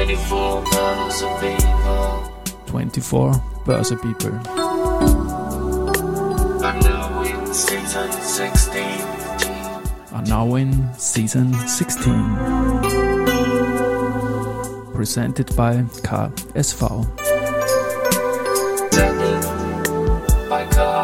24 Börse People. 24 Börse People. Are now in season 16. Are now in season 16. Presented by KSV. Presented by KSV.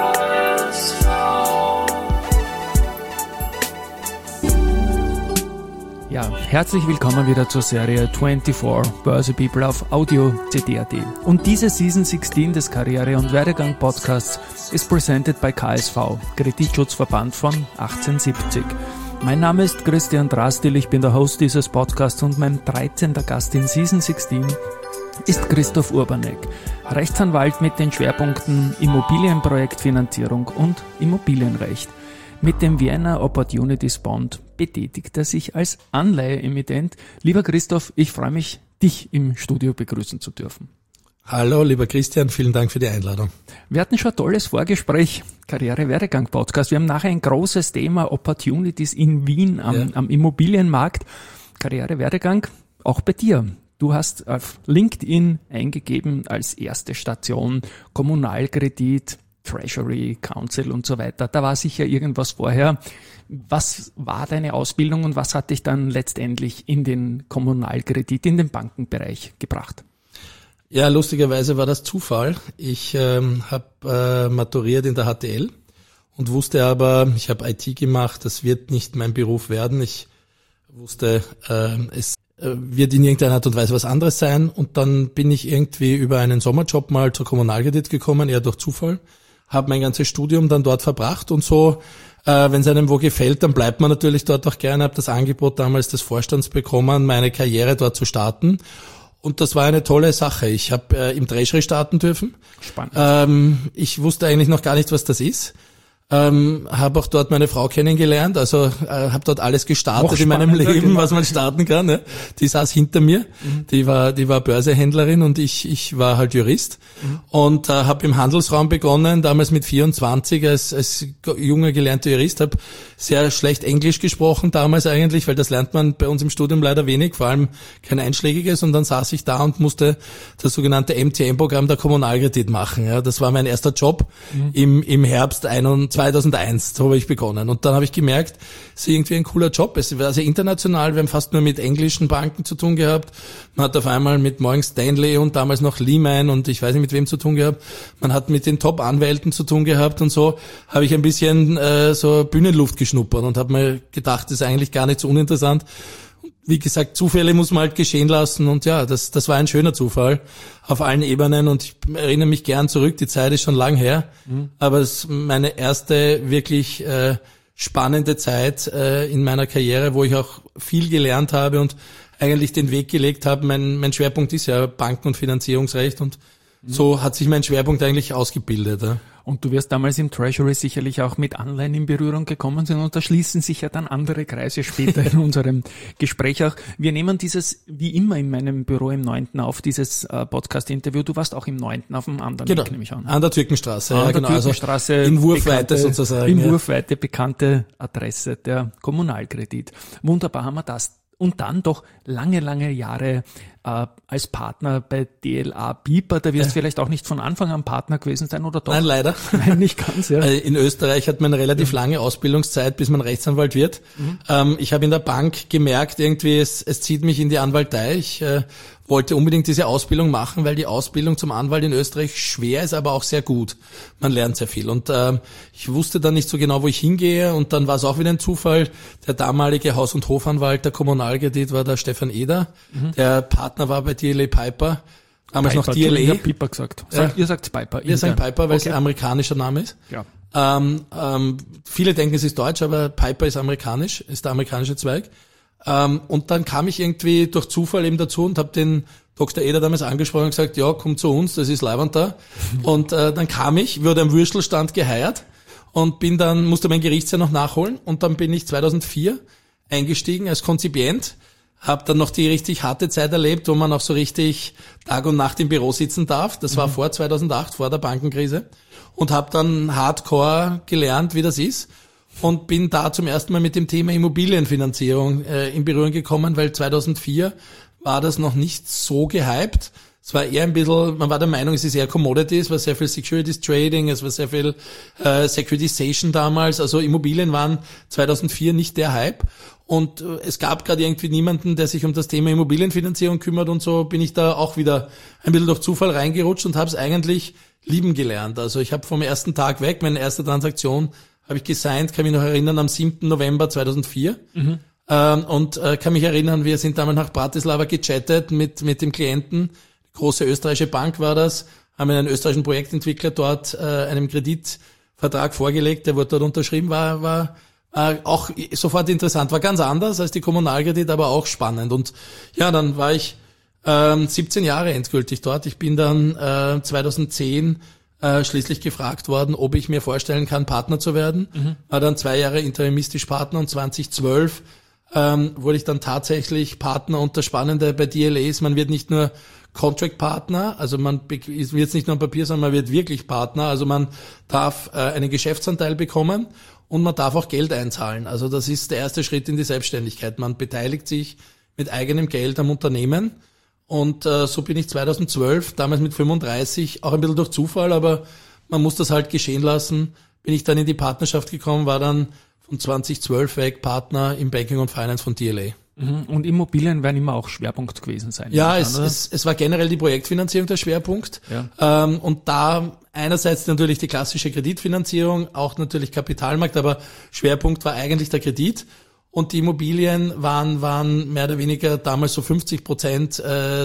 Ja, herzlich willkommen wieder zur Serie 24 Börse People auf Audio CD.at. Und diese Season 16 des Karriere- und Werdegang-Podcasts ist presented by KSV, Kreditschutzverband von 1870. Mein Name ist Christian Drastil, ich bin der Host dieses Podcasts und mein 13. Gast in Season 16 ist Christoph Urbanek, Rechtsanwalt mit den Schwerpunkten Immobilienprojektfinanzierung und Immobilienrecht. Mit dem Vienna Opportunities Bond betätigt er sich als Anleiheemittent. Lieber Christoph, ich freue mich, dich im Studio begrüßen zu dürfen. Hallo, lieber Christian, vielen Dank für die Einladung. Wir hatten schon ein tolles Vorgespräch, Karriere-Werdegang-Podcast. Wir haben nachher ein großes Thema, Opportunities in Wien am Immobilienmarkt. Karriere-Werdegang, auch bei dir. Du hast auf LinkedIn eingegeben als erste Station Kommunalkredit, Treasury, Council und so weiter. Da war sicher irgendwas vorher. Was war deine Ausbildung und was hat dich dann letztendlich in den Kommunalkredit, in den Bankenbereich gebracht? Ja, lustigerweise war das Zufall. Ich habe maturiert in der HTL und wusste aber, ich habe IT gemacht, das wird nicht mein Beruf werden. Ich wusste, es wird in irgendeiner Art und Weise was anderes sein. Und dann bin ich irgendwie über einen Sommerjob mal zur Kommunalkredit gekommen, eher durch Zufall. Habe mein ganzes Studium dann dort verbracht und so, wenn es einem wo gefällt, dann bleibt man natürlich dort auch gerne. Habe das Angebot damals des Vorstands bekommen, meine Karriere dort zu starten. Und das war eine tolle Sache. Ich habe im Treasury starten dürfen. Spannend. Ich wusste eigentlich noch gar nicht, was das ist. Habe auch dort meine Frau kennengelernt, also habe dort alles gestartet in meinem Leben, genau, was man starten kann. Ne? Die saß hinter mir, die war Börsehändlerin und ich war halt Jurist und habe im Handelsraum begonnen, damals mit 24 als junger gelernter Jurist, habe sehr schlecht Englisch gesprochen damals eigentlich, weil das lernt man bei uns im Studium leider wenig, vor allem kein einschlägiges, und dann saß ich da und musste das sogenannte MTM-Programm der Kommunalkredit machen. Ja, das war mein erster Job im Herbst 2001, so habe ich begonnen. Und dann habe ich gemerkt, es ist irgendwie ein cooler Job. Es war sehr international, wir haben fast nur mit englischen Banken zu tun gehabt. Man hat auf einmal mit Morgan Stanley und damals noch Lehman und ich weiß nicht mit wem zu tun gehabt. Man hat mit den Top-Anwälten zu tun gehabt und so habe ich ein bisschen so Bühnenluft geschnuppert und habe mir gedacht, das ist eigentlich gar nicht so uninteressant. Wie gesagt, Zufälle muss man halt geschehen lassen und ja, das war ein schöner Zufall auf allen Ebenen und ich erinnere mich gern zurück, die Zeit ist schon lang her, aber es ist meine erste wirklich spannende Zeit in meiner Karriere, wo ich auch viel gelernt habe und eigentlich den Weg gelegt habe. Mein Schwerpunkt ist ja Banken- und Finanzierungsrecht und so hat sich mein Schwerpunkt eigentlich ausgebildet. Ja. Und du wirst damals im Treasury sicherlich auch mit Anleihen in Berührung gekommen sein und da schließen sich ja dann andere Kreise später in unserem Gespräch auch. Wir nehmen dieses, wie immer in meinem Büro im 9. auf, dieses Podcast-Interview. Du warst auch im 9. auf dem anderen genau. Weg, nehme ich an. An der Türkenstraße. An der Türkenstraße. Also in Wurfweite sozusagen. In Wurfweite bekannte Adresse der Kommunalkredit. Wunderbar haben wir das. Und dann doch lange, lange Jahre als Partner bei DLA Piper. Da wirst vielleicht auch nicht von Anfang an Partner gewesen sein, oder doch? Nein, leider. Nein, nicht ganz, ja. In Österreich hat man eine relativ lange Ausbildungszeit, bis man Rechtsanwalt wird. Ich habe in der Bank gemerkt, irgendwie, es zieht mich in die Anwaltei. Ich wollte unbedingt diese Ausbildung machen, weil die Ausbildung zum Anwalt in Österreich schwer ist, aber auch sehr gut. Man lernt sehr viel. Und ich wusste dann nicht so genau, wo ich hingehe. Und dann war es auch wieder ein Zufall. Der damalige Haus- und Hofanwalt der Kommunalkredit war der Stefan Eder. Der Partner war bei DLA Piper. Damals Piper, noch DLA. Ich habe Piper gesagt. Ihr sagt Piper. Wir sagen Piper, weil es ein amerikanischer Name ist. Ja. Viele denken, es ist deutsch, aber Piper ist amerikanisch, ist der amerikanische Zweig. Und dann kam ich irgendwie durch Zufall eben dazu und habe den Dr. Eder damals angesprochen und gesagt, ja, komm zu uns, das ist leibend da. Und dann kam ich, wurde am Würstelstand geheiert und musste mein Gerichtsjahr noch nachholen und dann bin ich 2004 eingestiegen als Konzipient. Habe dann noch die richtig harte Zeit erlebt, wo man auch so richtig Tag und Nacht im Büro sitzen darf. Das war vor 2008, vor der Bankenkrise. Und habe dann hardcore gelernt, wie das ist. Und bin da zum ersten Mal mit dem Thema Immobilienfinanzierung in Berührung gekommen, weil 2004 war das noch nicht so gehypt. Es war eher ein bisschen, man war der Meinung, es ist eher Commodity, es war sehr viel Securities Trading, es war sehr viel Securitization damals, also Immobilien waren 2004 nicht der Hype und es gab gerade irgendwie niemanden, der sich um das Thema Immobilienfinanzierung kümmert und so bin ich da auch wieder ein bisschen durch Zufall reingerutscht und habe es eigentlich lieben gelernt. Also ich habe vom ersten Tag weg, meine erste Transaktion habe ich gesigned, kann mich noch erinnern, am 7. November 2004. Und kann mich erinnern, wir sind damals nach Bratislava gechattet mit dem Klienten. Große österreichische Bank war das, haben einen österreichischen Projektentwickler dort einem Kreditvertrag vorgelegt, der wurde dort unterschrieben, war auch sofort interessant, war ganz anders als die Kommunalkredit, aber auch spannend. Und ja, dann war ich 17 Jahre endgültig dort. Ich bin dann 2010 schließlich gefragt worden, ob ich mir vorstellen kann, Partner zu werden. War dann 2 Jahre interimistisch Partner und 2012 wurde ich dann tatsächlich Partner. Und das Spannende bei DLA ist, man wird nicht nur Contract Partner, also man wird jetzt nicht nur am Papier, sondern man wird wirklich Partner. Also man darf einen Geschäftsanteil bekommen und man darf auch Geld einzahlen. Also das ist der erste Schritt in die Selbstständigkeit. Man beteiligt sich mit eigenem Geld am Unternehmen. Und so bin ich 2012, damals mit 35, auch ein bisschen durch Zufall, aber man muss das halt geschehen lassen, bin ich dann in die Partnerschaft gekommen, war dann von 2012 weg Partner im Banking und Finance von DLA. Und Immobilien werden immer auch Schwerpunkt gewesen sein. Ja, es war generell die Projektfinanzierung der Schwerpunkt. Ja. Und da einerseits natürlich die klassische Kreditfinanzierung, auch natürlich Kapitalmarkt, aber Schwerpunkt war eigentlich der Kredit. Und die Immobilien waren mehr oder weniger damals so 50%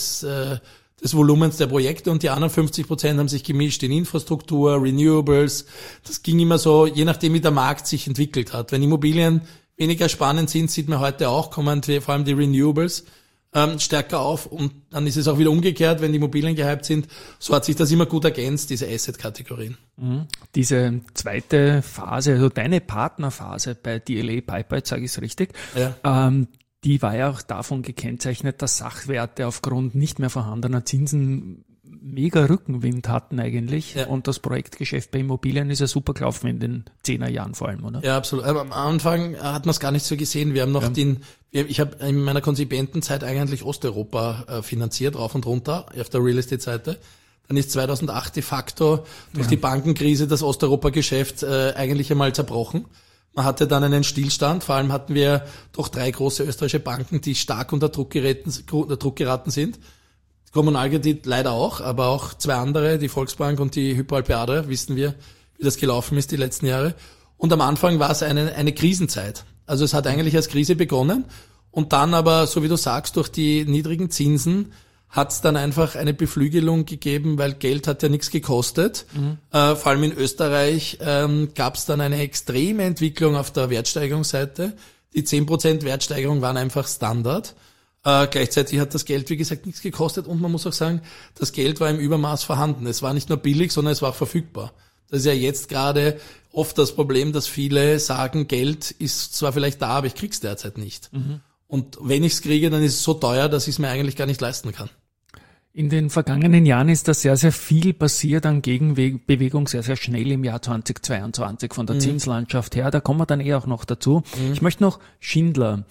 des Volumens der Projekte und die anderen 50% haben sich gemischt in Infrastruktur, Renewables. Das ging immer so, je nachdem wie der Markt sich entwickelt hat. Wenn Immobilien weniger spannend sind, sieht man heute auch, kommen vor allem die Renewables stärker auf und dann ist es auch wieder umgekehrt, wenn die Immobilien gehypt sind. So hat sich das immer gut ergänzt, diese Asset-Kategorien. Diese zweite Phase, also deine Partnerphase bei DLA Pipeline, sage ich es richtig, ja. Die war ja auch davon gekennzeichnet, dass Sachwerte aufgrund nicht mehr vorhandener Zinsen mega Rückenwind hatten eigentlich. Ja. Und das Projektgeschäft bei Immobilien ist ja super gelaufen in den 10er Jahren vor allem, oder? Ja, absolut. Aber am Anfang hat man es gar nicht so gesehen. Wir haben noch ich habe in meiner Konzipentenzeit eigentlich Osteuropa finanziert, rauf und runter, auf der Real Estate Seite. Dann ist 2008 de facto durch die Bankenkrise das Osteuropa-Geschäft eigentlich einmal zerbrochen. Man hatte dann einen Stillstand, vor allem hatten wir doch 3 große österreichische Banken, die stark unter Druck geraten sind. Kommunalkredit leider auch, aber auch 2 andere, die Volksbank und die Hypo Alpe Adria, wissen wir, wie das gelaufen ist die letzten Jahre. Und am Anfang war es eine Krisenzeit. Also es hat eigentlich als Krise begonnen und dann aber, so wie du sagst, durch die niedrigen Zinsen hat es dann einfach eine Beflügelung gegeben, weil Geld hat ja nichts gekostet. Vor allem in Österreich gab es dann eine extreme Entwicklung auf der Wertsteigerungsseite. Die 10% Wertsteigerung waren einfach Standard. Gleichzeitig hat das Geld, wie gesagt, nichts gekostet und man muss auch sagen, das Geld war im Übermaß vorhanden. Es war nicht nur billig, sondern es war auch verfügbar. Das ist ja jetzt gerade oft das Problem, dass viele sagen, Geld ist zwar vielleicht da, aber ich krieg's derzeit nicht. Und wenn ich's kriege, dann ist es so teuer, dass ich es mir eigentlich gar nicht leisten kann. In den vergangenen Jahren ist da sehr, sehr viel passiert an Gegenbewegung, sehr, sehr schnell im Jahr 2022 von der Zinslandschaft her. Da kommen wir dann auch noch dazu. Ich möchte noch Schindler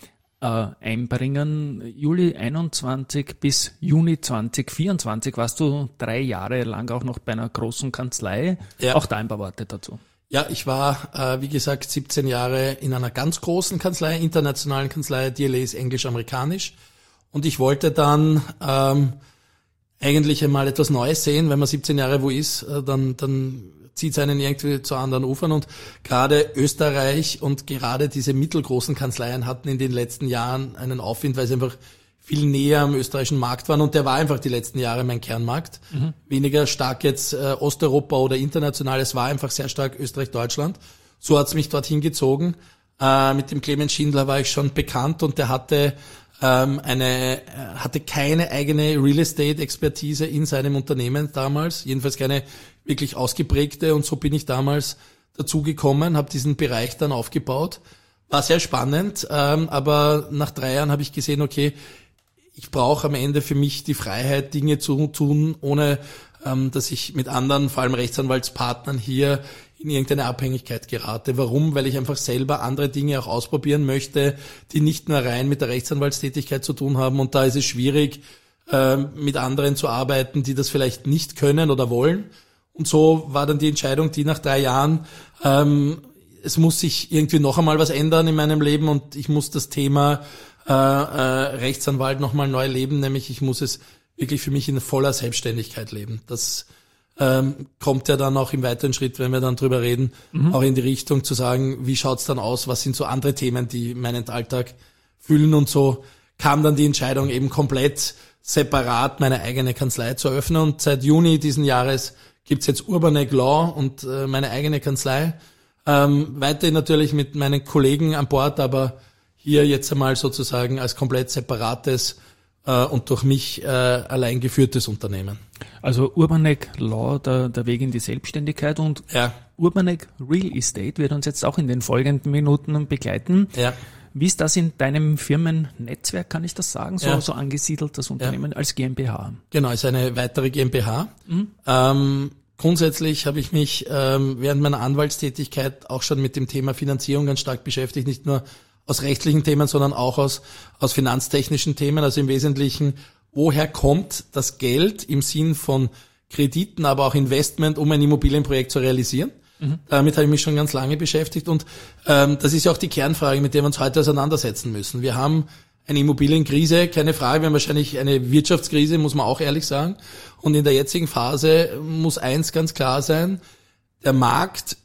einbringen. Juli 21 bis Juni 2024 warst du 3 Jahre lang auch noch bei einer großen Kanzlei. Ja. Auch da ein paar Worte dazu. Ja, ich war, wie gesagt, 17 Jahre in einer ganz großen Kanzlei, internationalen Kanzlei. DLA ist englisch-amerikanisch. Und ich wollte dann eigentlich einmal etwas Neues sehen. Wenn man 17 Jahre wo ist, dann zieht es einen irgendwie zu anderen Ufern. Und gerade Österreich und gerade diese mittelgroßen Kanzleien hatten in den letzten Jahren einen Aufwind, weil sie einfach viel näher am österreichischen Markt waren. Und der war einfach die letzten Jahre mein Kernmarkt. Weniger stark jetzt Osteuropa oder international. Es war einfach sehr stark Österreich-Deutschland. So hat's mich dorthin gezogen. Mit dem Clemens Schindler war ich schon bekannt und der hatte keine eigene Real Estate Expertise in seinem Unternehmen damals, jedenfalls keine wirklich ausgeprägte, und so bin ich damals dazugekommen, habe diesen Bereich dann aufgebaut. War sehr spannend, aber nach 3 Jahren habe ich gesehen, okay, ich brauche am Ende für mich die Freiheit, Dinge zu tun, ohne dass ich mit anderen, vor allem Rechtsanwaltspartnern hier in irgendeine Abhängigkeit gerate. Warum? Weil ich einfach selber andere Dinge auch ausprobieren möchte, die nicht nur rein mit der Rechtsanwaltstätigkeit zu tun haben. Und da ist es schwierig, mit anderen zu arbeiten, die das vielleicht nicht können oder wollen. Und so war dann die Entscheidung, die nach 3 Jahren, es muss sich irgendwie noch einmal was ändern in meinem Leben und ich muss das Thema Rechtsanwalt nochmal neu leben, nämlich ich muss es wirklich für mich in voller Selbstständigkeit leben. Das kommt ja dann auch im weiteren Schritt, wenn wir dann drüber reden, auch in die Richtung zu sagen, wie schaut's dann aus, was sind so andere Themen, die meinen Alltag füllen, und so kam dann die Entscheidung eben komplett separat meine eigene Kanzlei zu eröffnen, und seit Juni diesen Jahres gibt's jetzt Urbanek Law und meine eigene Kanzlei, weiterhin natürlich mit meinen Kollegen an Bord, aber hier jetzt einmal sozusagen als komplett separates und durch mich allein geführtes Unternehmen. Also Urbanek Law, der Weg in die Selbstständigkeit, und Ja. Urbanek Real Estate wird uns jetzt auch in den folgenden Minuten begleiten. Ja. Wie ist das in deinem Firmennetzwerk, kann ich das sagen? Ja. So angesiedelt, das Unternehmen als GmbH? Genau, ist eine weitere GmbH. Grundsätzlich habe ich mich während meiner Anwaltstätigkeit auch schon mit dem Thema Finanzierung ganz stark beschäftigt, nicht nur aus rechtlichen Themen, sondern auch aus finanztechnischen Themen. Also im Wesentlichen, woher kommt das Geld im Sinn von Krediten, aber auch Investment, um ein Immobilienprojekt zu realisieren? Damit habe ich mich schon ganz lange beschäftigt, und das ist ja auch die Kernfrage, mit der wir uns heute auseinandersetzen müssen. Wir haben eine Immobilienkrise, keine Frage, wir haben wahrscheinlich eine Wirtschaftskrise, muss man auch ehrlich sagen. Und in der jetzigen Phase muss eins ganz klar sein: Der Markt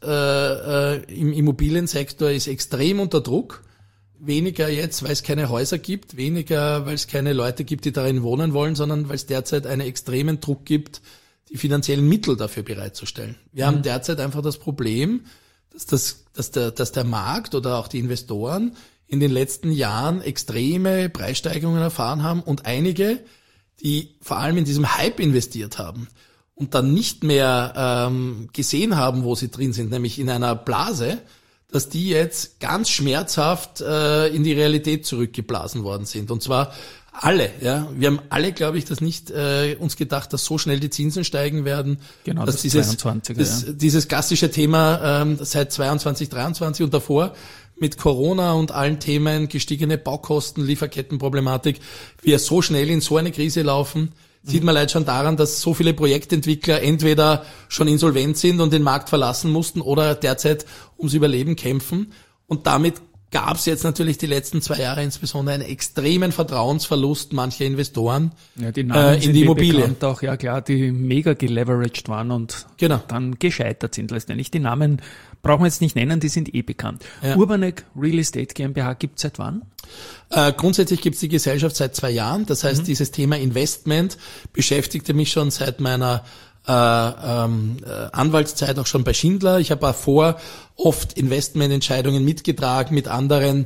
im Immobiliensektor ist extrem unter Druck. Weniger jetzt, weil es keine Häuser gibt, weniger, weil es keine Leute gibt, die darin wohnen wollen, sondern weil es derzeit einen extremen Druck gibt, die finanziellen Mittel dafür bereitzustellen. Wir haben derzeit einfach das Problem, dass der Markt oder auch die Investoren in den letzten Jahren extreme Preissteigerungen erfahren haben, und einige, die vor allem in diesem Hype investiert haben und dann nicht mehr gesehen haben, wo sie drin sind, nämlich in einer Blase, dass die jetzt ganz schmerzhaft in die Realität zurückgeblasen worden sind. Und zwar alle, ja. Wir haben alle, glaube ich, das nicht uns gedacht, dass so schnell die Zinsen steigen werden. Genau, dass dieses klassische Thema seit 22, 23 und davor mit Corona und allen Themen, gestiegene Baukosten, Lieferkettenproblematik, wir so schnell in so eine Krise laufen, sieht man leider schon daran, dass so viele Projektentwickler entweder schon insolvent sind und den Markt verlassen mussten oder derzeit ums Überleben kämpfen. Und damit gab es jetzt natürlich die letzten 2 Jahre insbesondere einen extremen Vertrauensverlust mancher Investoren Ja, die Namen in die Immobilie. bekannt auch, ja klar, die mega geleveraged waren und Genau. dann gescheitert sind letztendlich. Die Namen brauchen wir jetzt nicht nennen, die sind bekannt. Ja. Urbanek Real Estate GmbH gibt's seit wann? Grundsätzlich gibt es die Gesellschaft seit 2 Jahren. Das heißt, dieses Thema Investment beschäftigte mich schon seit meiner Anwaltszeit auch schon bei Schindler. Ich habe davor oft Investmententscheidungen mitgetragen mit anderen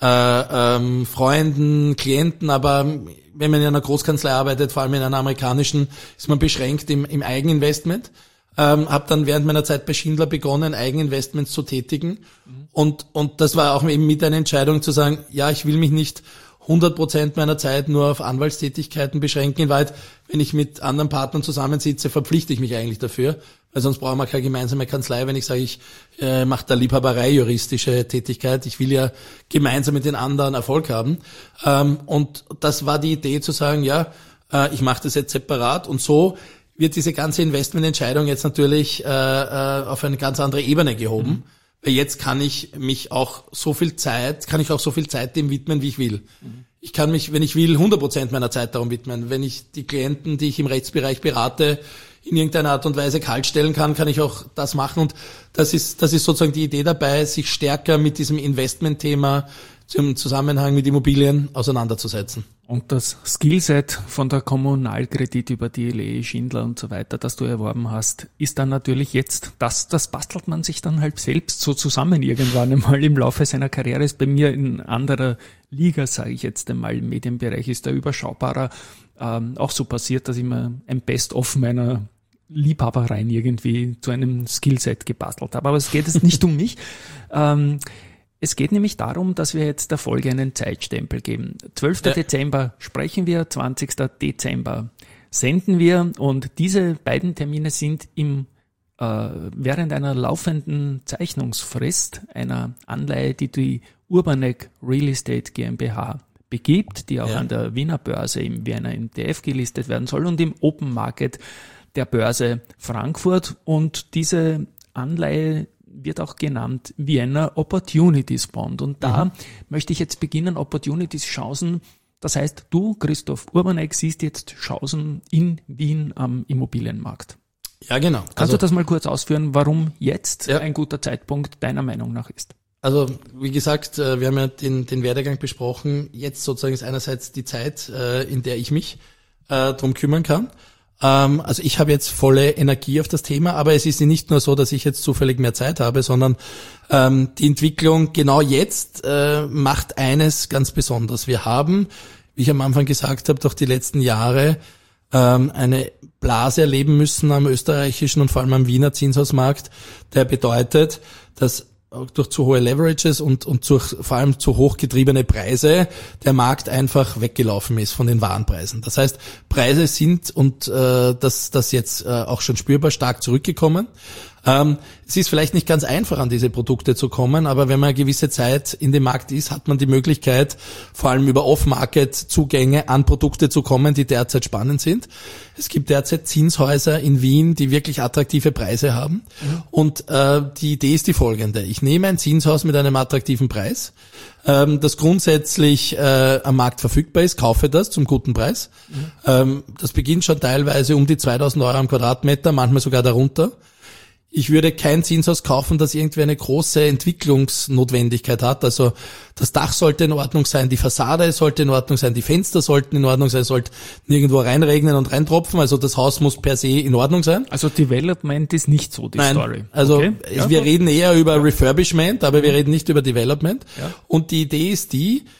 Freunden, Klienten, aber wenn man in einer Großkanzlei arbeitet, vor allem in einer amerikanischen, ist man beschränkt im Eigeninvestment. Habe dann während meiner Zeit bei Schindler begonnen, Eigeninvestments zu tätigen. Und das war auch eben mit einer Entscheidung zu sagen, ja, ich will mich nicht 100% meiner Zeit nur auf Anwaltstätigkeiten beschränken. In Wahrheit, wenn ich mit anderen Partnern zusammensitze, verpflichte ich mich eigentlich dafür, weil sonst brauchen wir keine gemeinsame Kanzlei, wenn ich sage, ich mache da Liebhaberei, juristische Tätigkeit. Ich will ja gemeinsam mit den anderen Erfolg haben. Und das war die Idee zu sagen, ja, ich mache das jetzt separat, und so wird diese ganze Investmententscheidung jetzt natürlich auf eine ganz andere Ebene gehoben. Weil jetzt kann ich auch so viel Zeit dem widmen, wie ich will. Ich kann mich, wenn ich will, 100% meiner Zeit darum widmen. Wenn ich die Klienten, die ich im Rechtsbereich berate, in irgendeiner Art und Weise kalt stellen kann ich auch das machen. Und das ist sozusagen die Idee dabei, sich stärker mit diesem Investmentthema zum Zusammenhang mit Immobilien auseinanderzusetzen. Und das Skillset von der Kommunalkredit über die LE, Schindler und so weiter, das du erworben hast, ist dann natürlich jetzt, das bastelt man sich dann halt selbst so zusammen irgendwann einmal im Laufe seiner Karriere. Ist bei mir in anderer Liga, sage ich jetzt einmal, im Medienbereich ist da überschaubarer auch so passiert, dass ich mir ein Best-of meiner Liebhabereien irgendwie zu einem Skillset gebastelt habe. Aber es geht jetzt nicht um mich. Es geht nämlich darum, dass wir jetzt der Folge einen Zeitstempel geben. 12. Dezember sprechen wir, 20. Dezember senden wir, und diese beiden Termine sind im während einer laufenden Zeichnungsfrist einer Anleihe, die Urbanek Real Estate GmbH begibt, die auch an der Wiener Börse im Wiener MTF gelistet werden soll und im Open Market der Börse Frankfurt. Und diese Anleihe wird auch genannt Vienna Opportunities Bond. Und da möchte ich jetzt beginnen, Opportunities, Chancen. Das heißt, du, Christoph Urbanek, siehst jetzt Chancen in Wien am Immobilienmarkt. Ja, genau. Kannst du das mal kurz ausführen, warum jetzt ein guter Zeitpunkt deiner Meinung nach ist? Also, wie gesagt, wir haben ja den Werdegang besprochen. Jetzt sozusagen ist einerseits die Zeit, in der ich mich drum kümmern kann. Also ich habe jetzt volle Energie auf das Thema, aber es ist nicht nur so, dass ich jetzt zufällig mehr Zeit habe, sondern die Entwicklung genau jetzt macht eines ganz besonders. Wir haben, wie ich am Anfang gesagt habe, durch die letzten Jahre eine Blase erleben müssen am österreichischen und vor allem am Wiener Zinshausmarkt, der bedeutet, dass durch zu hohe Leverages und vor allem zu hoch getriebene Preise der Markt einfach weggelaufen ist von den Warenpreisen. Das heißt, Preise sind und das jetzt auch schon spürbar stark zurückgekommen. Es ist vielleicht nicht ganz einfach, an diese Produkte zu kommen, aber wenn man eine gewisse Zeit in dem Markt ist, hat man die Möglichkeit, vor allem über Off-Market-Zugänge an Produkte zu kommen, die derzeit spannend sind. Es gibt derzeit Zinshäuser in Wien, die wirklich attraktive Preise haben. Und die Idee ist die folgende. Ich nehme ein Zinshaus mit einem attraktiven Preis, das grundsätzlich am Markt verfügbar ist, kaufe das zum guten Preis. Das beginnt schon teilweise um die 2.000 Euro am Quadratmeter, manchmal sogar darunter. Ich würde kein Zinshaus kaufen, das irgendwie eine große Entwicklungsnotwendigkeit hat. Also das Dach sollte in Ordnung sein, die Fassade sollte in Ordnung sein, die Fenster sollten in Ordnung sein, sollte nirgendwo reinregnen und reintropfen. Also das Haus muss per se in Ordnung sein. Also Development ist nicht so die Story. Also okay. Wir reden eher über Refurbishment, aber wir reden nicht über Development. Ja. Und die Idee ist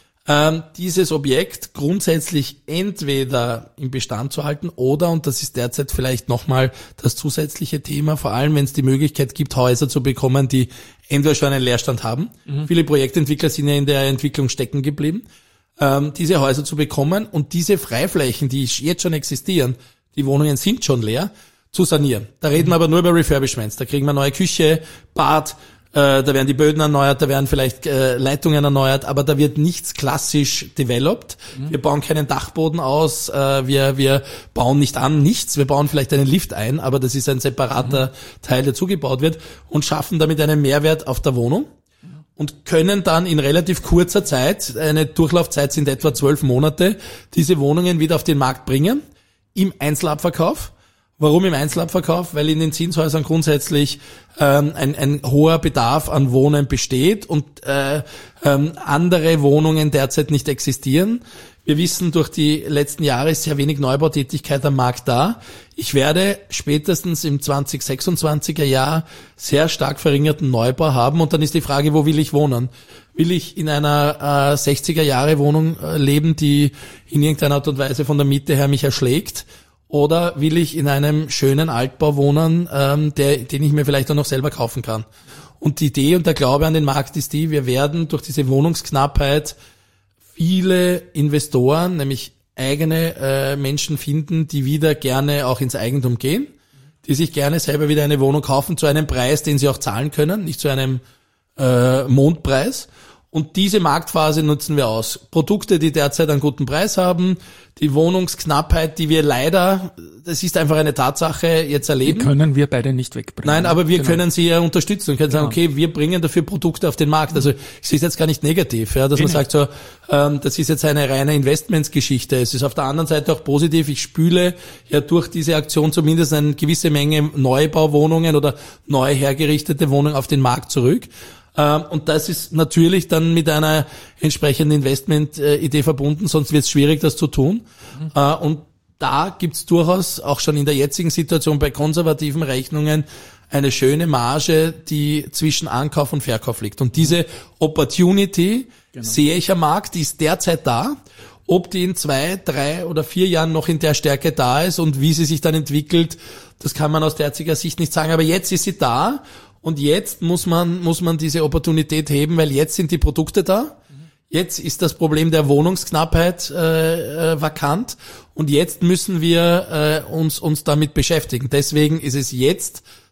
dieses Objekt grundsätzlich entweder im Bestand zu halten oder, und das ist derzeit vielleicht nochmal das zusätzliche Thema, vor allem wenn es die Möglichkeit gibt, Häuser zu bekommen, die entweder schon einen Leerstand haben. Viele Projektentwickler sind ja in der Entwicklung stecken geblieben. Diese Häuser zu bekommen und diese Freiflächen, die jetzt schon existieren, die Wohnungen sind schon leer, zu sanieren. Da reden wir aber nur über Refurbishments. Da kriegen wir neue Küche, Bad, da werden die Böden erneuert, da werden vielleicht Leitungen erneuert, aber da wird nichts klassisch developed. Wir bauen keinen Dachboden aus, wir bauen nicht an, nichts. Wir bauen vielleicht einen Lift ein, aber das ist ein separater Teil, der zugebaut wird und schaffen damit einen Mehrwert auf der Wohnung und können dann in relativ kurzer Zeit, eine Durchlaufzeit sind etwa 12 Monate, diese Wohnungen wieder auf den Markt bringen, im Einzelabverkauf. Warum im Einzelabverkauf? Weil in den Zinshäusern grundsätzlich ein hoher Bedarf an Wohnen besteht und andere Wohnungen derzeit nicht existieren. Wir wissen, durch die letzten Jahre ist sehr wenig Neubautätigkeit am Markt da. Ich werde spätestens im 2026er Jahr sehr stark verringerten Neubau haben und dann ist die Frage, wo will ich wohnen? Will ich in einer 60er Jahre Wohnung leben, die in irgendeiner Art und Weise von der Miete her mich erschlägt? Oder will ich in einem schönen Altbau wohnen, den ich mir vielleicht auch noch selber kaufen kann? Und die Idee und der Glaube an den Markt ist wir werden durch diese Wohnungsknappheit viele Investoren, nämlich eigene Menschen finden, die wieder gerne auch ins Eigentum gehen, die sich gerne selber wieder eine Wohnung kaufen zu einem Preis, den sie auch zahlen können, nicht zu einem Mondpreis. Und diese Marktphase nutzen wir aus. Produkte, die derzeit einen guten Preis haben, die Wohnungsknappheit, die wir leider, das ist einfach eine Tatsache, jetzt erleben. Die können wir beide nicht wegbringen. Nein, aber wir können sie ja unterstützen und können sagen, okay, wir bringen dafür Produkte auf den Markt. Also ich sehe es jetzt gar nicht negativ, ja, dass man sagt so, das ist jetzt eine reine Investmentsgeschichte. Es ist auf der anderen Seite auch positiv. Ich spüle ja durch diese Aktion zumindest eine gewisse Menge Neubauwohnungen oder neu hergerichtete Wohnungen auf den Markt zurück. Und das ist natürlich dann mit einer entsprechenden Investment-Idee verbunden, sonst wird es schwierig, das zu tun. Und da gibt's durchaus auch schon in der jetzigen Situation bei konservativen Rechnungen eine schöne Marge, die zwischen Ankauf und Verkauf liegt. Und diese Opportunity sehe ich am Markt, die ist derzeit da. Ob die in 2, 3 oder 4 Jahren noch in der Stärke da ist und wie sie sich dann entwickelt, das kann man aus derzeitiger Sicht nicht sagen. Aber jetzt ist sie da. Und jetzt muss man diese Opportunität heben, weil jetzt sind die Produkte da. Jetzt ist das Problem der Wohnungsknappheit vakant und jetzt müssen wir uns damit beschäftigen. Deswegen ist es jetzt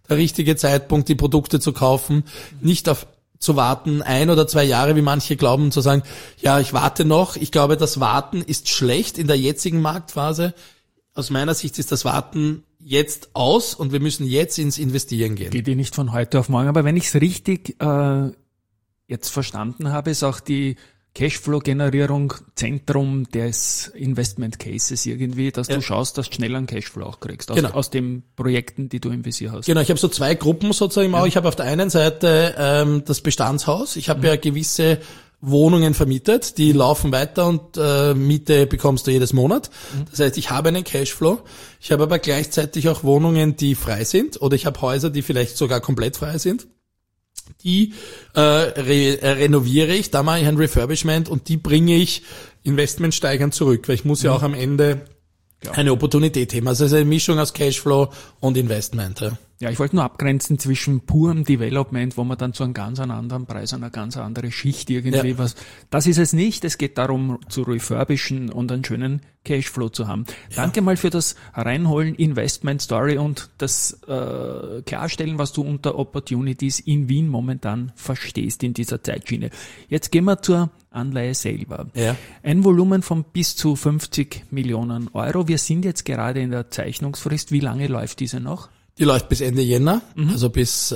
der richtige Zeitpunkt, die Produkte zu kaufen, nicht zu warten 1 oder 2 Jahre, wie manche glauben, zu sagen, ja, ich warte noch. Ich glaube, das Warten ist schlecht in der jetzigen Marktphase. Aus meiner Sicht ist das Warten jetzt aus und wir müssen jetzt ins Investieren gehen. Geht nicht von heute auf morgen, aber wenn ich es richtig jetzt verstanden habe, ist auch die Cashflow-Generierung Zentrum des Investment Cases irgendwie, dass du schaust, dass du schnell einen Cashflow auch kriegst aus den Projekten, die du im Visier hast. Genau, ich habe so 2 Gruppen sozusagen auch. Ich habe auf der einen Seite das Bestandshaus. Ich habe ja gewisse Wohnungen vermietet, die laufen weiter und Miete bekommst du jedes Monat. Das heißt, ich habe einen Cashflow. Ich habe aber gleichzeitig auch Wohnungen, die frei sind, oder ich habe Häuser, die vielleicht sogar komplett frei sind. Die renoviere ich, da mache ich ein Refurbishment und die bringe ich investmentsteigernd zurück, weil ich muss ja auch am Ende eine Opportunität haben. Also es ist eine Mischung aus Cashflow und Investment. Ja, ich wollte nur abgrenzen zwischen purem Development, wo man dann zu einem ganz anderen Preis, eine ganz andere Schicht irgendwie das ist es nicht. Es geht darum, zu refurbischen und einen schönen Cashflow zu haben. Danke mal für das Reinholen, Investment Story und das Klarstellen, was du unter Opportunities in Wien momentan verstehst in dieser Zeitschiene. Jetzt gehen wir zur Anleihe selber. Ja. Ein Volumen von bis zu 50 Millionen Euro. Wir sind jetzt gerade in der Zeichnungsfrist. Wie lange läuft diese noch? Die läuft bis Ende Jänner, also bis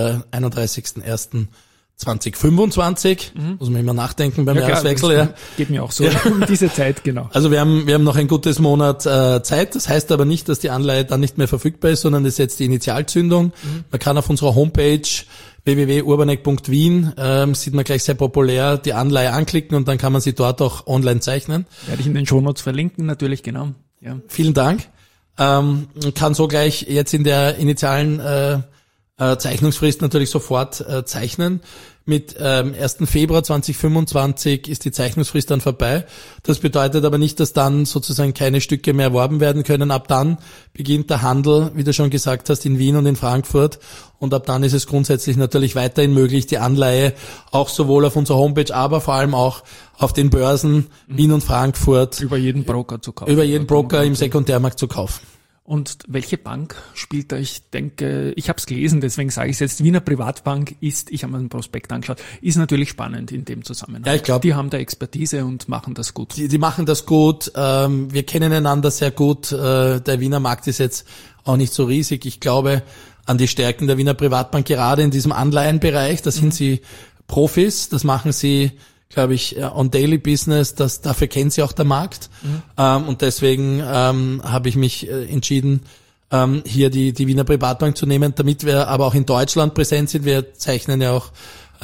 31.01.2025. Muss man immer nachdenken beim Jahreswechsel. Ja. Geht mir auch so um diese Zeit, genau. Also wir haben noch ein gutes Monat Zeit. Das heißt aber nicht, dass die Anleihe dann nicht mehr verfügbar ist, sondern das ist jetzt die Initialzündung. Man kann auf unserer Homepage www.urbanek.wien sieht man gleich sehr populär, die Anleihe anklicken und dann kann man sie dort auch online zeichnen. Werde ich in den Shownotes verlinken, natürlich, genau. Ja. Vielen Dank. Kann so gleich jetzt in der initialen Zeichnungsfrist natürlich sofort zeichnen. Mit 1. Februar 2025 ist die Zeichnungsfrist dann vorbei. Das bedeutet aber nicht, dass dann sozusagen keine Stücke mehr erworben werden können. Ab dann beginnt der Handel, wie du schon gesagt hast, in Wien und in Frankfurt. Und ab dann ist es grundsätzlich natürlich weiterhin möglich, die Anleihe auch sowohl auf unserer Homepage, aber vor allem auch auf den Börsen Wien und Frankfurt über jeden Broker zu kaufen. Über jeden Broker im Sekundärmarkt zu kaufen. Und welche Bank spielt da? Ich denke, ich habe es gelesen, deswegen sage ich es jetzt. Wiener Privatbank ist, ich habe mir den Prospekt angeschaut, ist natürlich spannend in dem Zusammenhang. Ja, ich glaube, die haben da Expertise und machen das gut. Die machen das gut. Wir kennen einander sehr gut. Der Wiener Markt ist jetzt auch nicht so riesig. Ich glaube an die Stärken der Wiener Privatbank, gerade in diesem Anleihenbereich. Da sind sie Profis. Das machen sie, glaube ich, on daily business, dafür kennt sie auch der Markt. Und deswegen habe ich mich entschieden, hier die Wiener Privatbank zu nehmen, damit wir aber auch in Deutschland präsent sind. Wir zeichnen ja auch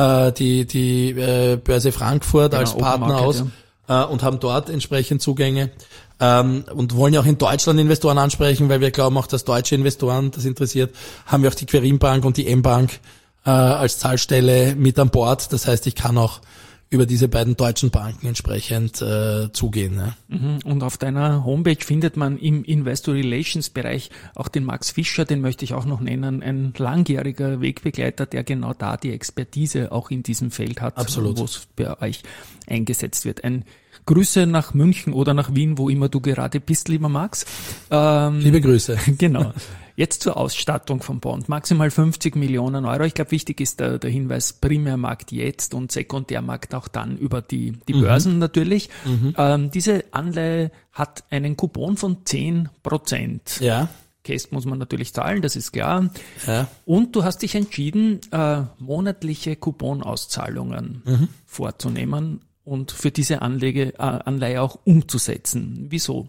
die Börse Frankfurt als Partner aus und haben dort entsprechend Zugänge und wollen ja auch in Deutschland Investoren ansprechen, weil wir glauben auch, dass deutsche Investoren das interessiert. Haben wir auch die Quirin-Bank und die M-Bank als Zahlstelle mit an Bord. Das heißt, ich kann auch über diese beiden deutschen Banken entsprechend zugehen. Ja. Und auf deiner Homepage findet man im Investor Relations Bereich auch den Max Fischer, den möchte ich auch noch nennen, ein langjähriger Wegbegleiter, der genau da die Expertise auch in diesem Feld hat, wo es bei euch eingesetzt wird. Ein Grüße nach München oder nach Wien, wo immer du gerade bist, lieber Max. Liebe Grüße. Genau. Jetzt zur Ausstattung vom Bond. Maximal 50 Millionen Euro. Ich glaube, wichtig ist der Hinweis, Primärmarkt jetzt und Sekundärmarkt auch dann über die Börsen natürlich. Diese Anleihe hat einen Coupon von 10%. Ja. Cash muss man natürlich zahlen, das ist klar. Ja. Und du hast dich entschieden, monatliche Couponauszahlungen vorzunehmen und für diese Anleihe auch umzusetzen. Wieso?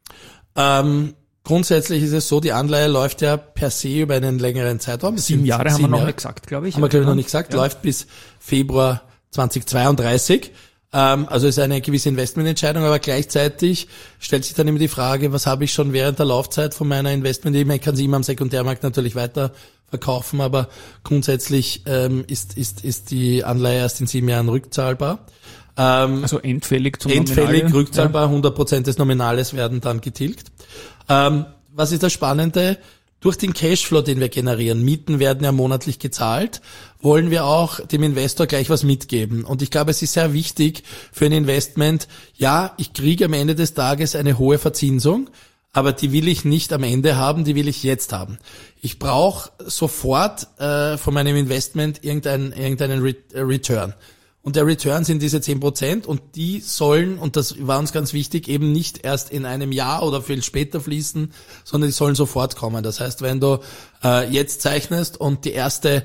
Grundsätzlich ist es so, die Anleihe läuft ja per se über einen längeren Zeitraum. 7 Jahre haben wir noch nicht gesagt, glaube ich. Haben wir, glaube ich, noch nicht gesagt. Ja. Läuft bis Februar 2032. Also ist eine gewisse Investmententscheidung, aber gleichzeitig stellt sich dann immer die Frage, was habe ich schon während der Laufzeit von meiner Investment? Ich kann sie immer am Sekundärmarkt natürlich weiter verkaufen, aber grundsätzlich ist die Anleihe erst in 7 Jahren rückzahlbar. Also endfällig zum Nominal. Endfällig, rückzahlbar, 100% des Nominales werden dann getilgt. Was ist das Spannende? Durch den Cashflow, den wir generieren, Mieten werden ja monatlich gezahlt, wollen wir auch dem Investor gleich was mitgeben. Und ich glaube, es ist sehr wichtig für ein Investment, ja, ich kriege am Ende des Tages eine hohe Verzinsung, aber die will ich nicht am Ende haben, die will ich jetzt haben. Ich brauche sofort von meinem Investment irgendeinen Return. Und der Return sind diese 10% und die sollen, und das war uns ganz wichtig, eben nicht erst in einem Jahr oder viel später fließen, sondern die sollen sofort kommen. Das heißt, wenn du jetzt zeichnest und die erste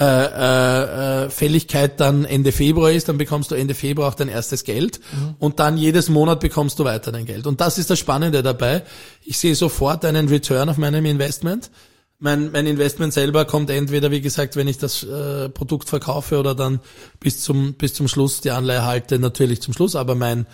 Fälligkeit dann Ende Februar ist, dann bekommst du Ende Februar auch dein erstes Geld und dann jedes Monat bekommst du weiter dein Geld. Und das ist das Spannende dabei. Ich sehe sofort einen Return auf meinem Investment. Mein Investment selber kommt entweder, wie gesagt, wenn ich das Produkt verkaufe oder dann bis zum Schluss die Anleihe halte, natürlich zum Schluss, aber mein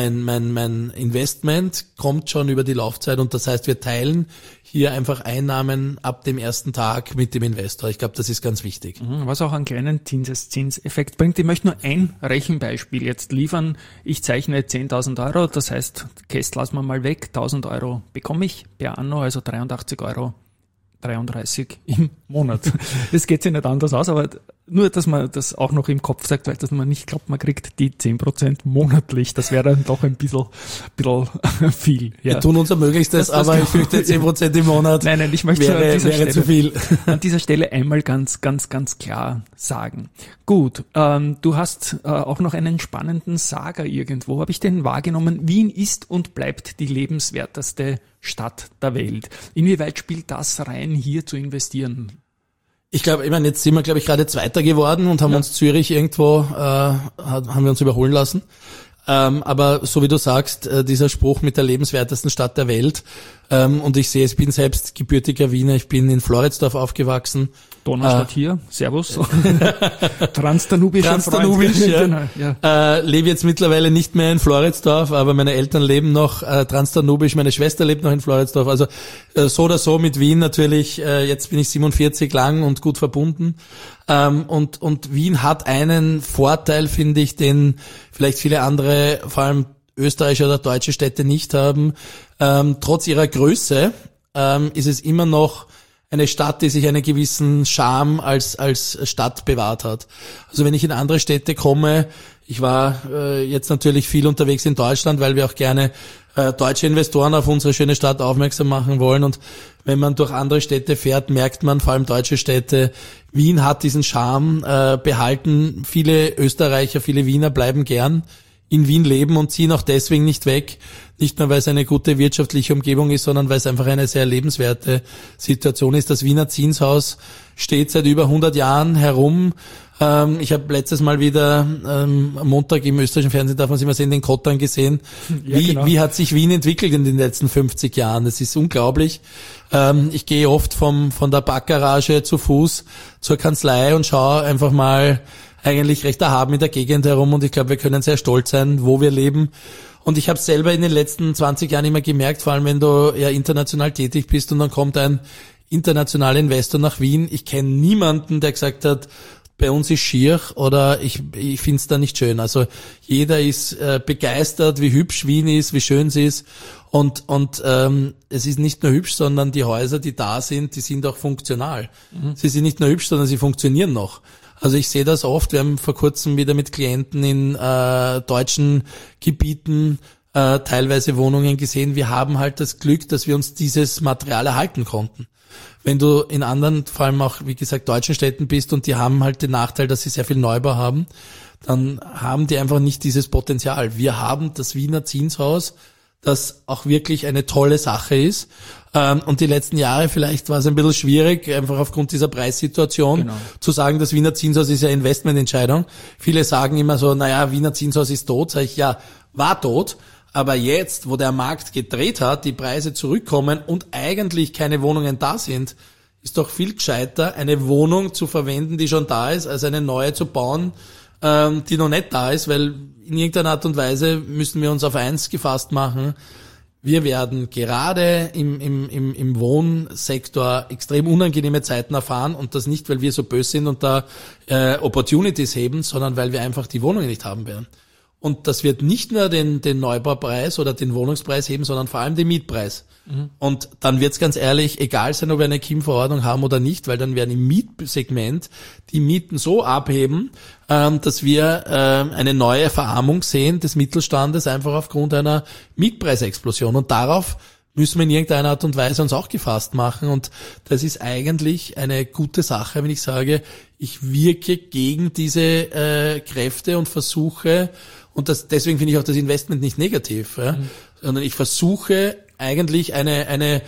Investment kommt schon über die Laufzeit und das heißt, wir teilen hier einfach Einnahmen ab dem ersten Tag mit dem Investor. Ich glaube, das ist ganz wichtig. Was auch einen kleinen Zinseszinseffekt bringt. Ich möchte nur ein Rechenbeispiel jetzt liefern. Ich zeichne 10.000 Euro, das heißt, Käst lassen wir mal weg, 1.000 Euro bekomme ich per Anno, also 83 Euro. 33 im Monat. Das geht sich nicht anders aus, aber nur, dass man das auch noch im Kopf sagt, weil dass man nicht glaubt, man kriegt die 10% monatlich. Das wäre dann doch ein bisschen viel. Ja. Wir tun unser Möglichstes, aber ich fürchte 10% im Monat nein, ich möchte wäre zu viel. An dieser Stelle einmal ganz klar sagen. Gut, du hast auch noch einen spannenden Saga irgendwo. Habe ich den wahrgenommen? Wien ist und bleibt die lebenswerteste Stadt der Welt. Inwieweit spielt das rein, hier zu investieren? Ich glaube, jetzt sind wir, glaube ich, gerade Zweiter geworden und haben uns Zürich irgendwo, haben wir uns überholen lassen. Aber so wie du sagst, dieser Spruch mit der lebenswertesten Stadt der Welt, und ich sehe, ich bin selbst gebürtiger Wiener, ich bin in Floridsdorf aufgewachsen. Donaustadt hier, Servus. Transdanubisch, ja. Lebe jetzt mittlerweile nicht mehr in Floridsdorf, aber meine Eltern leben noch transdanubisch, meine Schwester lebt noch in Floridsdorf. Also so oder so mit Wien natürlich, jetzt bin ich 47 lang und gut verbunden. Und Wien hat einen Vorteil, finde ich, den vielleicht viele andere, vor allem österreichische oder deutsche Städte nicht haben. Trotz ihrer Größe ist es immer noch eine Stadt, die sich einen gewissen Charme als Stadt bewahrt hat. Also wenn ich in andere Städte komme, ich war jetzt natürlich viel unterwegs in Deutschland, weil wir auch gerne deutsche Investoren auf unsere schöne Stadt aufmerksam machen wollen. Und wenn man durch andere Städte fährt, merkt man, vor allem deutsche Städte, Wien hat diesen Charme behalten. Viele Österreicher, viele Wiener bleiben gern in Wien leben und ziehen auch deswegen nicht weg. Nicht nur, weil es eine gute wirtschaftliche Umgebung ist, sondern weil es einfach eine sehr lebenswerte Situation ist. Das Wiener Zinshaus steht seit über 100 Jahren herum. Ich habe letztes Mal wieder am Montag im österreichischen Fernsehen, darf man es immer sehen, den Kottern gesehen. Ja, wie hat sich Wien entwickelt in den letzten 50 Jahren? Das ist unglaublich. Ich gehe oft von der Backgarage zu Fuß zur Kanzlei und schaue einfach mal eigentlich recht erhaben in der Gegend herum und ich glaube, wir können sehr stolz sein, wo wir leben. Und ich habe selber in den letzten 20 Jahren immer gemerkt, vor allem wenn du ja international tätig bist und dann kommt ein internationaler Investor nach Wien. Ich kenne niemanden, der gesagt hat, bei uns ist schier oder ich finde es da nicht schön. Also jeder ist begeistert, wie hübsch Wien ist, wie schön sie ist. Und es ist nicht nur hübsch, sondern die Häuser, die da sind, die sind auch funktional. Sie sind nicht nur hübsch, sondern sie funktionieren noch. Also ich sehe das oft, wir haben vor kurzem wieder mit Klienten in deutschen Gebieten teilweise Wohnungen gesehen. Wir haben halt das Glück, dass wir uns dieses Material erhalten konnten. Wenn du in anderen, vor allem auch, wie gesagt, deutschen Städten bist und die haben halt den Nachteil, dass sie sehr viel Neubau haben, dann haben die einfach nicht dieses Potenzial. Wir haben das Wiener Zinshaus, das auch wirklich eine tolle Sache ist. Und die letzten Jahre, vielleicht war es ein bisschen schwierig, einfach aufgrund dieser Preissituation zu sagen, das Wiener Zinshaus ist ja Investmententscheidung. Viele sagen immer so, naja, Wiener Zinshaus ist tot. Sag ich, ja, war tot. Aber jetzt, wo der Markt gedreht hat, die Preise zurückkommen und eigentlich keine Wohnungen da sind, ist doch viel gescheiter, eine Wohnung zu verwenden, die schon da ist, als eine neue zu bauen, die noch nicht da ist, weil in irgendeiner Art und Weise müssen wir uns auf eins gefasst machen. Wir werden gerade im Wohnsektor extrem unangenehme Zeiten erfahren und das nicht, weil wir so böse sind und da Opportunities heben, sondern weil wir einfach die Wohnungen nicht haben werden. Und das wird nicht nur den Neubaupreis oder den Wohnungspreis heben, sondern vor allem den Mietpreis. Und dann wird's ganz ehrlich egal sein, ob wir eine KIM-Verordnung haben oder nicht, weil dann werden im Mietsegment die Mieten so abheben, dass wir eine neue Verarmung sehen des Mittelstandes einfach aufgrund einer Mietpreisexplosion. Und darauf müssen wir in irgendeiner Art und Weise uns auch gefasst machen. Und das ist eigentlich eine gute Sache, wenn ich sage, ich wirke gegen diese Kräfte und versuche, und deswegen finde ich auch das Investment nicht negativ, sondern ich versuche eigentlich eine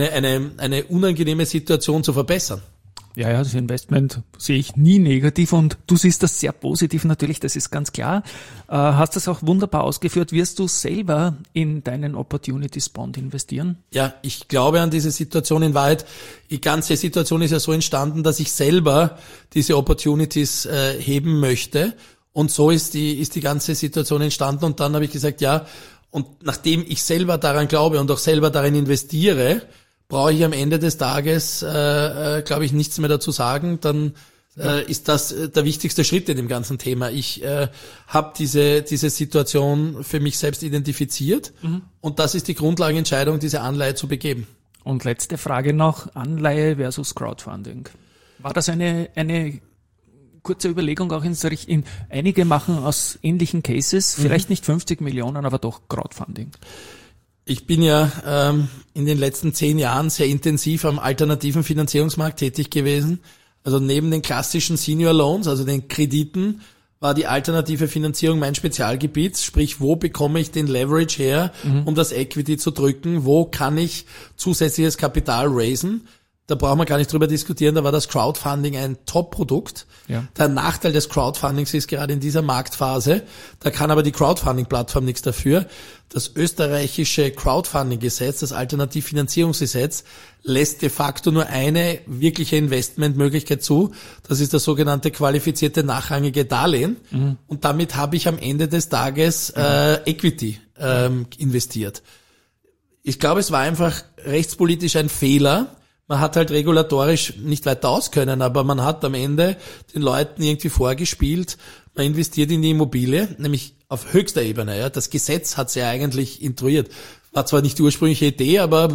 unangenehme Situation zu verbessern. Ja, das Investment sehe ich nie negativ und du siehst das sehr positiv natürlich, das ist ganz klar. Hast das auch wunderbar ausgeführt. Wirst du selber in deinen Opportunities Bond investieren? Ja, ich glaube an diese Situation. In Wahrheit, die ganze Situation ist ja so entstanden, dass ich selber diese Opportunities heben möchte. Und so ist die ganze Situation entstanden. Und dann habe ich gesagt, ja, und nachdem ich selber daran glaube und auch selber darin investiere, brauche ich am Ende des Tages, glaube ich, nichts mehr dazu sagen. Dann ist das der wichtigste Schritt in dem ganzen Thema. Ich habe diese Situation für mich selbst identifiziert und das ist die Grundlagenentscheidung, diese Anleihe zu begeben. Und letzte Frage noch, Anleihe versus Crowdfunding. War das eine kurze Überlegung auch in einige machen aus ähnlichen Cases, vielleicht nicht 50 Millionen, aber doch Crowdfunding? Ich bin ja in den letzten 10 Jahren sehr intensiv am alternativen Finanzierungsmarkt tätig gewesen. Also neben den klassischen Senior Loans, also den Krediten, war die alternative Finanzierung mein Spezialgebiet. Sprich, wo bekomme ich den Leverage her, um das Equity zu drücken? Wo kann ich zusätzliches Kapital raisen? Da brauchen wir gar nicht drüber diskutieren, da war das Crowdfunding ein Top-Produkt. Ja. Der Nachteil des Crowdfundings ist gerade in dieser Marktphase, da kann aber die Crowdfunding-Plattform nichts dafür. Das österreichische Crowdfunding-Gesetz, das Alternativfinanzierungsgesetz, lässt de facto nur eine wirkliche Investmentmöglichkeit zu. Das ist das sogenannte qualifizierte nachrangige Darlehen. Und damit habe ich am Ende des Tages Equity investiert. Ich glaube, es war einfach rechtspolitisch ein Fehler. Man hat halt regulatorisch nicht weiter aus können, aber man hat am Ende den Leuten irgendwie vorgespielt, man investiert in die Immobilie, nämlich auf höchster Ebene. Ja. Das Gesetz hat es ja eigentlich intruiert. War zwar nicht die ursprüngliche Idee, aber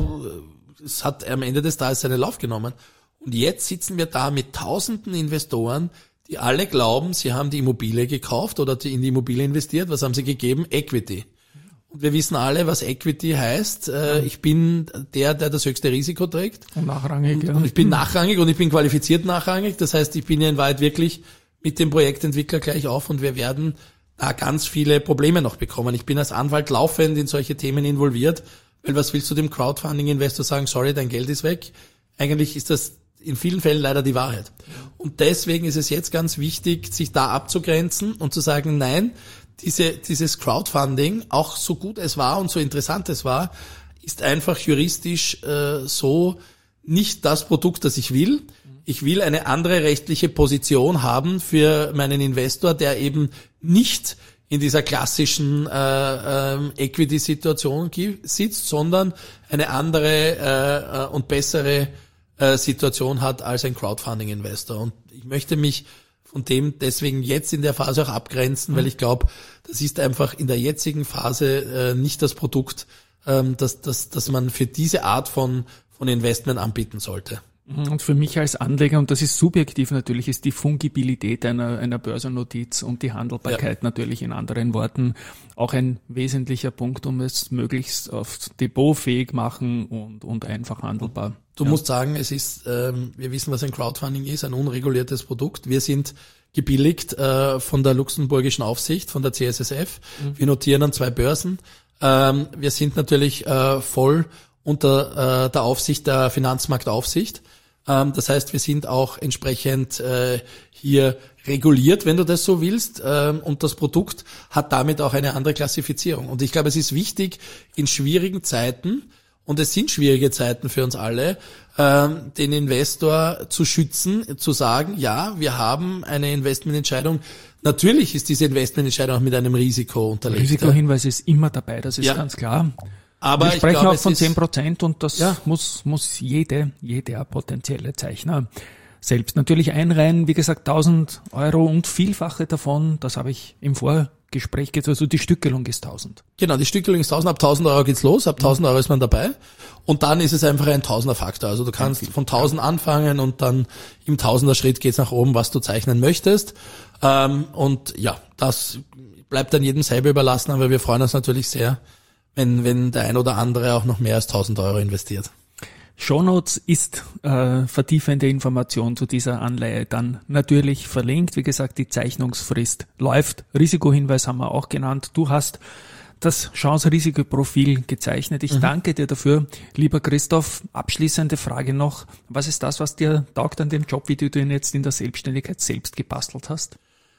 es hat am Ende des Tages seinen Lauf genommen. Und jetzt sitzen wir da mit tausenden Investoren, die alle glauben, sie haben die Immobilie gekauft oder in die Immobilie investiert. Was haben sie gegeben? Equity. Und wir wissen alle, was Equity heißt. Ich bin der das höchste Risiko trägt. Und nachrangig, ja. Und ich bin nachrangig und ich bin qualifiziert nachrangig. Das heißt, ich bin ja in Wahrheit wirklich mit dem Projektentwickler gleich auf und wir werden da ganz viele Probleme noch bekommen. Ich bin als Anwalt laufend in solche Themen involviert, weil was willst du dem Crowdfunding-Investor sagen? Sorry, dein Geld ist weg. Eigentlich ist das in vielen Fällen leider die Wahrheit. Und deswegen ist es jetzt ganz wichtig, sich da abzugrenzen und zu sagen, nein, dieses Crowdfunding, auch so gut es war und so interessant es war, ist einfach juristisch so nicht das Produkt, das ich will. Ich will eine andere rechtliche Position haben für meinen Investor, der eben nicht in dieser klassischen Equity-Situation sitzt, sondern eine andere und bessere Situation hat als ein Crowdfunding-Investor. Und ich möchte mich von dem deswegen jetzt in der Phase auch abgrenzen, weil ich glaube, das ist einfach in der jetzigen Phase nicht das Produkt, das man für diese Art von Investment anbieten sollte. Und für mich als Anleger, und das ist subjektiv natürlich, ist die Fungibilität einer Börsennotiz und die Handelbarkeit natürlich in anderen Worten auch ein wesentlicher Punkt, um es möglichst aufs Depot fähig machen und einfach handelbar. Du musst sagen, es ist, wir wissen, was ein Crowdfunding ist, ein unreguliertes Produkt. Wir sind gebilligt von der luxemburgischen Aufsicht, von der CSSF. Wir notieren an 2 Börsen. Wir sind natürlich voll unter der Aufsicht der Finanzmarktaufsicht. Das heißt, wir sind auch entsprechend hier reguliert, wenn du das so willst. Und das Produkt hat damit auch eine andere Klassifizierung. Und ich glaube, es ist wichtig, in schwierigen Zeiten, und es sind schwierige Zeiten für uns alle, den Investor zu schützen, zu sagen, ja, wir haben eine Investmententscheidung. Natürlich ist diese Investmententscheidung auch mit einem Risiko unterlegt. Risikohinweis ist immer dabei, das ist ganz klar. Aber wir sprechen auch von 10% und das muss jeder potenzielle Zeichner selbst natürlich einreihen. Wie gesagt, 1.000 Euro und Vielfache davon, das habe ich im Vorgespräch gesagt, also die Stückelung ist 1.000. Genau, die Stückelung ist 1.000, ab 1.000 Euro geht's los, ab 1.000 Euro ist man dabei und dann ist es einfach ein 1.000er-Faktor. Also du kannst von 1.000 anfangen und dann im 1.000er-Schritt geht's nach oben, was du zeichnen möchtest. Und ja, das bleibt dann jedem selber überlassen, aber wir freuen uns natürlich sehr, wenn der ein oder andere auch noch mehr als 1.000 Euro investiert. Shownotes ist vertiefende Information zu dieser Anleihe dann natürlich verlinkt. Wie gesagt, die Zeichnungsfrist läuft. Risikohinweis haben wir auch genannt. Du hast das Chance-Risikoprofil gezeichnet. Ich danke dir dafür. Lieber Christoph, abschließende Frage noch. Was ist das, was dir taugt an dem Job, wie du den jetzt in der Selbstständigkeit selbst gebastelt hast?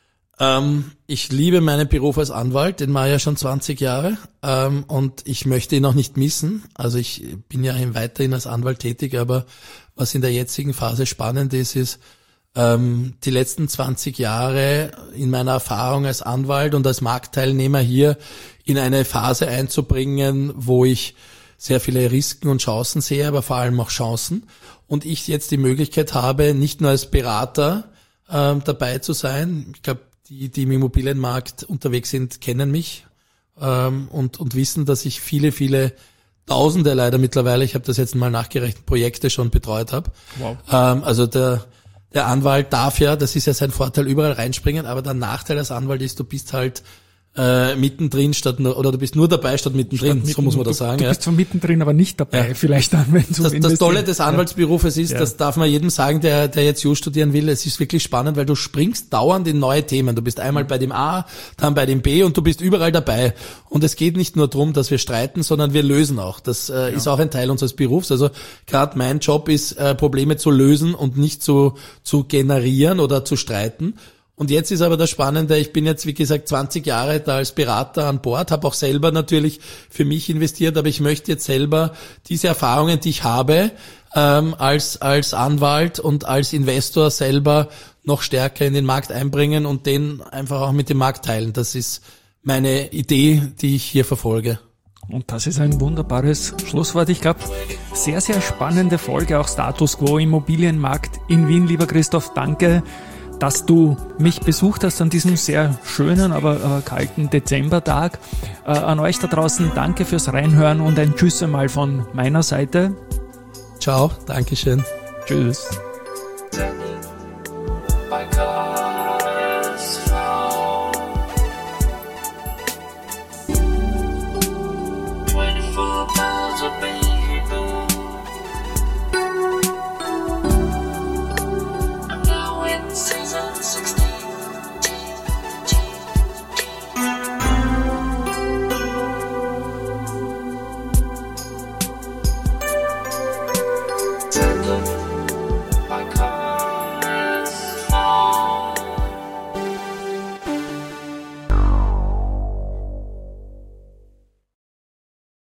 Ich liebe meinen Beruf als Anwalt, den mache ich ja schon 20 Jahre, und ich möchte ihn auch nicht missen. Also ich bin ja weiterhin als Anwalt tätig, aber was in der jetzigen Phase spannend ist, die letzten 20 Jahre in meiner Erfahrung als Anwalt und als Marktteilnehmer hier in eine Phase einzubringen, wo ich sehr viele Risiken und Chancen sehe, aber vor allem auch Chancen. Und ich jetzt die Möglichkeit habe, nicht nur als Berater dabei zu sein. Ich glaube, die im Immobilienmarkt unterwegs sind, kennen mich und wissen, dass ich viele Tausende leider mittlerweile, ich habe das jetzt mal nachgerechnet, Projekte schon betreut habe. Wow. Also der Anwalt darf ja, das ist ja sein Vorteil, überall reinspringen, aber der Nachteil als Anwalt ist, du bist halt mittendrin oder du bist nur dabei statt mittendrin, so muss man das sagen. Du bist zwar mittendrin, aber nicht dabei, ja. Vielleicht dann, wenn du das Tolle des Anwaltsberufes ist, das darf man jedem sagen, der jetzt Jus studieren will, es ist wirklich spannend, weil du springst dauernd in neue Themen. Du bist einmal bei dem A, dann bei dem B und du bist überall dabei. Und es geht nicht nur darum, dass wir streiten, sondern wir lösen auch. Das ist auch ein Teil unseres Berufs. Also gerade mein Job ist, Probleme zu lösen und nicht zu generieren oder zu streiten. Und jetzt ist aber das Spannende, ich bin jetzt, wie gesagt, 20 Jahre da als Berater an Bord, habe auch selber natürlich für mich investiert, aber ich möchte jetzt selber diese Erfahrungen, die ich habe, als Anwalt und als Investor selber noch stärker in den Markt einbringen und den einfach auch mit dem Markt teilen. Das ist meine Idee, die ich hier verfolge. Und das ist ein wunderbares Schlusswort. Ich glaube, sehr, sehr spannende Folge, auch Status Quo Immobilienmarkt in Wien. Lieber Christoph, danke, dass du mich besucht hast an diesem sehr schönen, aber kalten Dezembertag. An euch da draußen danke fürs Reinhören und ein Tschüss einmal von meiner Seite. Ciao, Dankeschön. Tschüss.